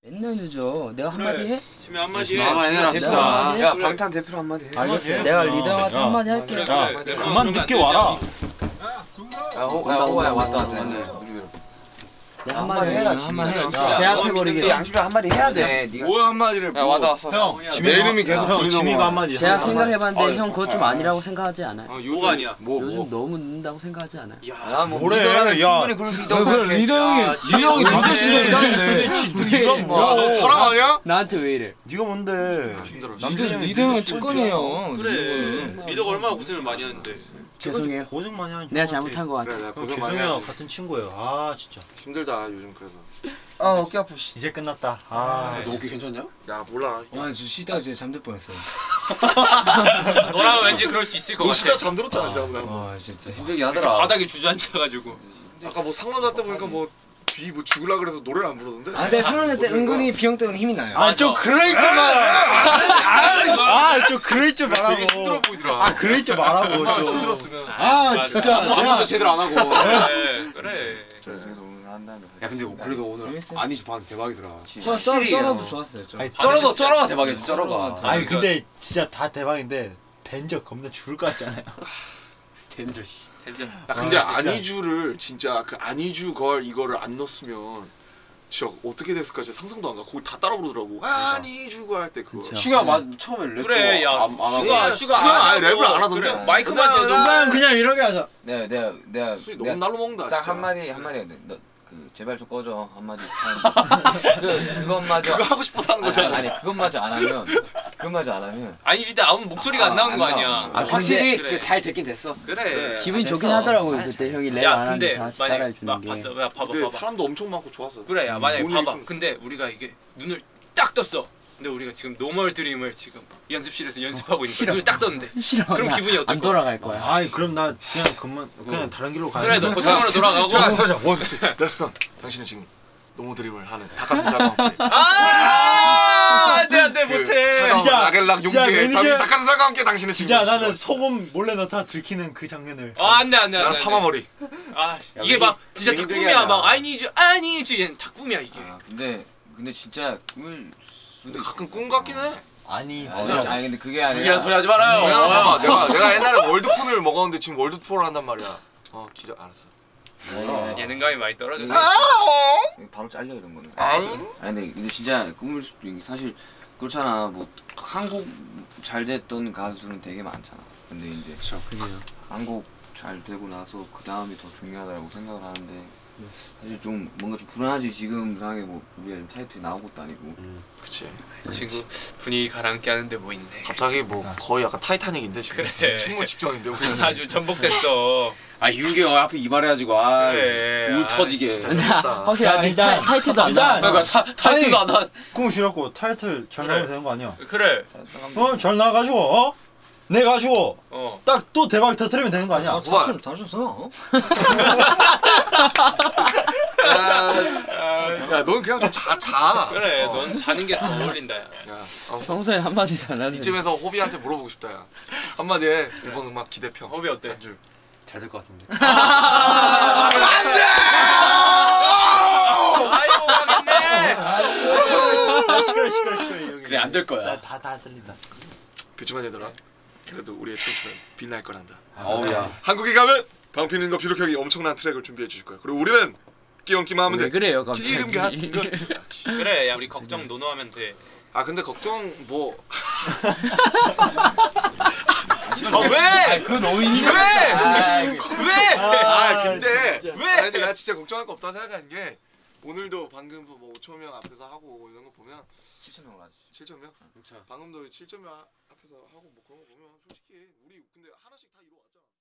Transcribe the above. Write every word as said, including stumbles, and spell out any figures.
맨날 늦어. 내가 한마디 해? 지금 한마디 해. 한마디 해라 진짜. 한마디 해? 야 방탄 대표로 한마디 해. 알겠어. 내가 리더 형한테 야. 한마디 할게. 그래, 야, 그래. 그만 그러면 늦게 안 와라. 야, 호, 야 호야 왔다 왔다. 우리 내가 한마디 해라. 한마디 해. 야, 제압해버리게. 양심이 한마디 해야 돼. 네가. 뭐야 한마디를? 야 왔다 왔어. 형, 내 이름이 계속 형, 들리는 지미가 거야. 한마디. 제가 한 생각해봤는데 어, 형 그것 좀 아니라고 생각하지 않아요? 어, 뭐가 아니야? 뭐 요즘 뭐. 너무 늦는다고 생각하지 않아요? 야뭐 뭐래, 리더라면 야. 충분히 그럴 수 있다고 그래, 생각해. 리더 형이 야, 리더 형이 지금 믿을 수도 있다는데. 네가 뭐야? 야, 너 사람 아니야? 나한테 왜 이래? 네가 뭔데? 힘들어. 리더 리더 형은 특권이에요. 그래. 리더가 얼마나 고생을 많이 하는데. 죄송해요. 고생 많이 하는. 내가 잘못한 것 같아. 그래 내가 형 고생 많이 죄송해요. 하지. 같은 친구예요. 아 진짜. 힘들다 요즘 그래서. 아 어깨 아파. 씨. 이제 끝났다. 아. 너 어깨 괜찮냐? 야 몰라. 와, 저 쉬다가 진짜 잠들 뻔했어요. 너랑 왠지 그럴 수 있을 것 너 같아. 쉬다 잠들었잖아 진짜. 와, 진짜. 힘들게 하더라. 바닥에 주저앉아가지고. 아까 뭐 상남자 때 보니까 뭐 비 뭐 죽을라 그래서 노래를 안 부르던데? 아, 근데 상남자 때 은근히 비형 때문에 힘이 나요. 아 좀 그레이 좀 마. 아좀 그레이 좀 말하고. 되게 힘들어 보이더라. 아 그레이 좀 말하고 얼마나 좀. 힘들었으면. 아 진짜 내가 제대로 안 하고. 그래. 그래. 야 근데 그래도 오늘 재밌어요. 아니지 반 대박이더라. 저 쩔, 쩔어도 좋았어요. 저. 아니, 쩔어도 쩔어가 대박이지 쩔어가. 아니 근데 진짜 다 대박인데 댄저 겁나 죽을 것 같잖아요. 덴저 씨. 됐죠. 야 근데 아, 진짜. 아니주를 진짜 그 아니주 걸 이거를 안 넣었으면 진짜 어떻게 됐을까 진짜 상상도 안 가. 거기 다 따라 부르더라고. 아니주 걸 때 그거. 그쵸. 슈가 맞 처음에 랩 그래, 야. 안, 안 하고. 슈가, 슈가 슈가 아예 안 랩을 하고. 안 하던데. 그래, 마이크만 나- 이제 나- 난 그냥 이렇게 하자. 내가 내가 내가 술이 너무 내가 날로 먹는다 딱 진짜. 한마디 한마디 해. 너그 제발 좀 꺼져 한마디. 그 그것마저 그거 하고 싶어서 하는 거잖아. 아니, 아니 그것마저 안 하면 그것마저 안 하면 아니 진짜 아무 목소리가 안 나오는 거 안 아니야. 나와. 아, 확실히 그래. 진짜 잘 됐긴 됐어. 그래. 기분이 됐어. 좋긴 하더라고요. 그때 형이 랩 야 안 하는데 근데 다 같이 만약 따라해 마, 주는 게. 봤어. 야 봐봐 근데 봐봐. 사람도 엄청 많고 좋았어. 그래 야 만약에 좋은 봐봐. 얘기 좀- 근데 우리가 이게 눈을 딱 떴어. 근데 우리가 지금 노멀 드림을 지금 연습실에서 연습하고 있는 거야. 눈을 딱 떴는데. 싫어. 그럼 나 기분이 어떨 안 거야? 돌아갈 거야. 아이 그럼 나 그냥 그만 그냥 다른 길로 가야 그래 너 고창으로 돌아가고. 자, 자, 자, 원스 레슨. 당신은 지금 노모 드림을 하는 닭가슴살과 함께. 아 안돼 안돼 그 못해. 차가운 진짜, 라겔락 진짜 용기에 매니저- 닭가슴살과 함께 당신은 진짜 지금. 나는 소금 몰래 넣다 들키는 그 장면을. 아 안돼 안돼 나는 안돼. 파마머리. 아 이게 막 진짜 맹- 닭꿈이야 맹들이야. 막 I need you I need you 얘는 닭꿈이야 이게. 아, 근데 근데 진짜 꿈을 근데 가끔 꿈 같긴 해. 아니 아, 진짜. 아니 근데 그게 아니라 불길한 소리 하지 말아요. 내가 봐봐, 내가 내가 옛날에 월드폰을 먹었는데 지금 월드 투어를 한단 말이야. 어 기자 알았어. 아니, 아니, 예능감이 많이 떨어졌네. 바로 잘려 이런 거는. 아잉? 아니 근데, 근데 진짜 꿈을 수도 있는 게 사실 그렇잖아. 뭐 한국 잘 됐던 가수는 되게 많잖아. 근데 이제 그래요. 한국 잘 되고 나서 그 다음이 더 중요하다고 생각을 하는데 사실 좀 뭔가 좀 불안하지. 지금 상황에 뭐 우리가 타이틀 나온 것도 아니고. 그치. 친구 분위기 가라앉게 하는데 뭐 있네. 갑자기 뭐 거의 약간 타이타닉인데 지금. 그래. 침몰 직전인데. 아주 전복됐어. 아 육 개월 앞에 이발해가지고 아. 그래. 울 아, 터지게. 진짜 나 좋다. 확실히 자, 아직 일단- 타, 타이틀도 안 일단- 나와. 그러니까 타, 타이틀도 안 나. 꿈 싫었고 타이틀 잘 그래. 나오면 되는 거 아니야? 그래. 어? 잘 나가지고 어? 내 가지고 어. 딱 또 대박 터트리면 되는 거 아니야? 아, 잘했어, 잘했어. 야, 야, 넌 그냥 좀 자, 자. 그래. 어. 넌 자는 게 더 어울린다. 야. 야, 어, 평소에 한마디도 안 하는. 이쯤에서 호비한테 물어보고 싶다, 야. 한마디 해. 일본 음악 기대평. 허비 어때? 잘 될 것 같은데. 안 돼! 아이고 가겠네. 아, 시끄러 시끄러 시끄러 여기. 그래, 안 될 거야. 다다 들린다. 그치만 얘들아, 그래도 우리의 청춘은 빛날 거란다. 어우야. 한국에 가면 방피님과 비록 형이 엄청난 트랙을 준비해 주실 거야. 그리고 우리는 끼얹기만 하면 왜 돼. 그래요 갑자기? 기름 같은 건. 그래. 야 우리 걱정 노노하면 돼. 아 근데 걱정 뭐. 아 왜? 그거 너무 힘. 왜? 왜? 아 근데 진짜. 왜? 아 근데 나 진짜 걱정할 거 없다 생각하는 게 오늘도 방금 뭐 오천 명 앞에서 하고 이런 거 보면 칠천 명을 하지. 칠천 명? 방금도 칠천 명 앞에서 하고 뭐 그런 거 보면 솔직히 우리 근데 하나씩 다 이루어왔잖아.